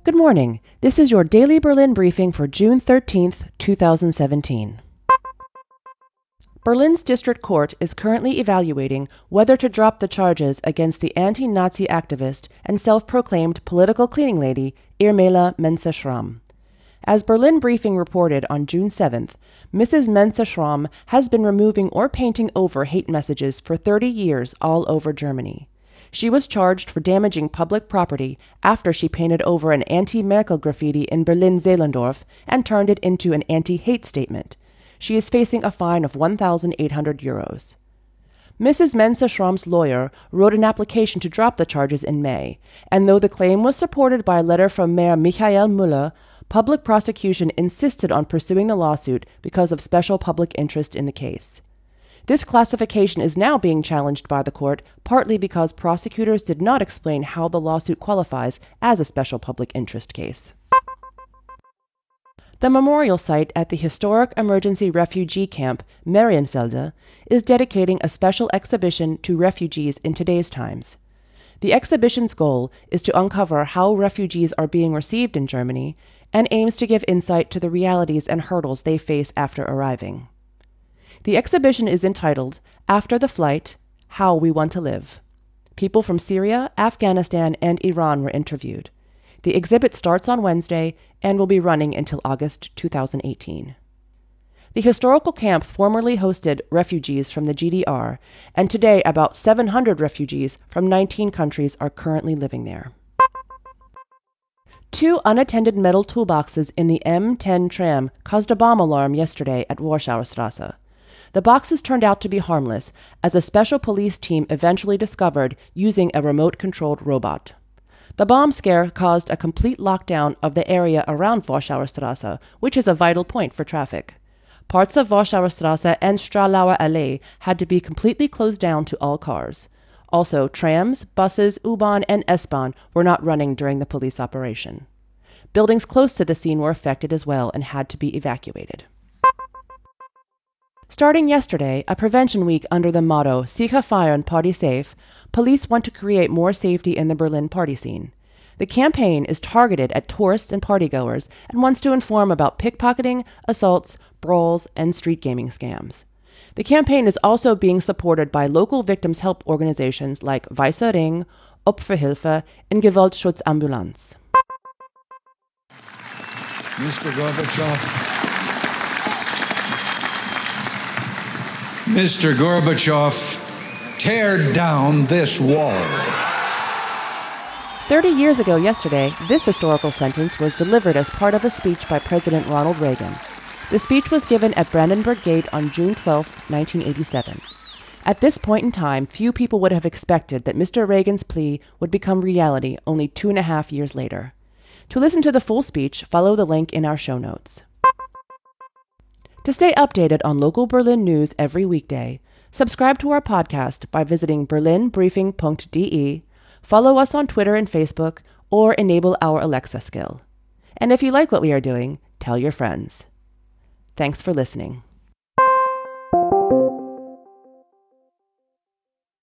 Good morning. This is your daily Berlin briefing for June 13th, 2017. Berlin's district court is currently evaluating whether to drop the charges against the anti-Nazi activist and self-proclaimed political cleaning lady Irmela Mensa-Schramm. As Berlin Briefing reported on June 7th, Mrs. Mensa-Schramm has been removing or painting over hate messages for 30 years all over Germany. She was charged for damaging public property after she painted over an anti-Merkel graffiti in Berlin-Zehlendorf and turned it into an anti-hate statement. She is facing a fine of 1,800 euros. Mrs. Mensa-Schramm's lawyer wrote an application to drop the charges in May, and though the claim was supported by a letter from Mayor Michael Müller, public prosecution insisted on pursuing the lawsuit because of special public interest in the case. This classification is now being challenged by the court, partly because prosecutors did not explain how the lawsuit qualifies as a special public interest case. The memorial site at the historic emergency refugee camp, Marienfelde, is dedicating a special exhibition to refugees in today's times. The exhibition's goal is to uncover how refugees are being received in Germany and aims to give insight to the realities and hurdles they face after arriving. The exhibition is entitled, After the Flight, How We Want to Live. People from Syria, Afghanistan, and Iran were interviewed. The exhibit starts on Wednesday and will be running until August 2018. The historical camp formerly hosted refugees from the GDR, and today about 700 refugees from 19 countries are currently living there. 2 unattended metal toolboxes in the M10 tram caused a bomb alarm yesterday at Warschauer Straße. The boxes turned out to be harmless, as a special police team eventually discovered using a remote-controlled robot. The bomb scare caused a complete lockdown of the area around Warschauer Straße, which is a vital point for traffic. Parts of Warschauer Straße and Stralauer Allee had to be completely closed down to all cars. Also, trams, buses, U-Bahn, and S-Bahn were not running during the police operation. Buildings close to the scene were affected as well and had to be evacuated. Starting yesterday, a prevention week under the motto Sicher feiern, Party safe, police want to create more safety in the Berlin party scene. The campaign is targeted at tourists and partygoers and wants to inform about pickpocketing, assaults, brawls, and street gaming scams. The campaign is also being supported by local victims' help organizations like Weißer Ring, Opferhilfe, and Gewaltschutzambulanz. Mr. Gorbachev, tear down this wall. 30 years ago yesterday, this historical sentence was delivered as part of a speech by President Ronald Reagan. The speech was given at Brandenburg Gate on June 12, 1987. At this point in time, few people would have expected that Mr. Reagan's plea would become reality only 2.5 years later. To listen to the full speech, follow the link in our show notes. To stay updated on local Berlin news every weekday, subscribe to our podcast by visiting berlinbriefing.de, follow us on Twitter and Facebook, or enable our Alexa skill. And if you like what we are doing, tell your friends. Thanks for listening.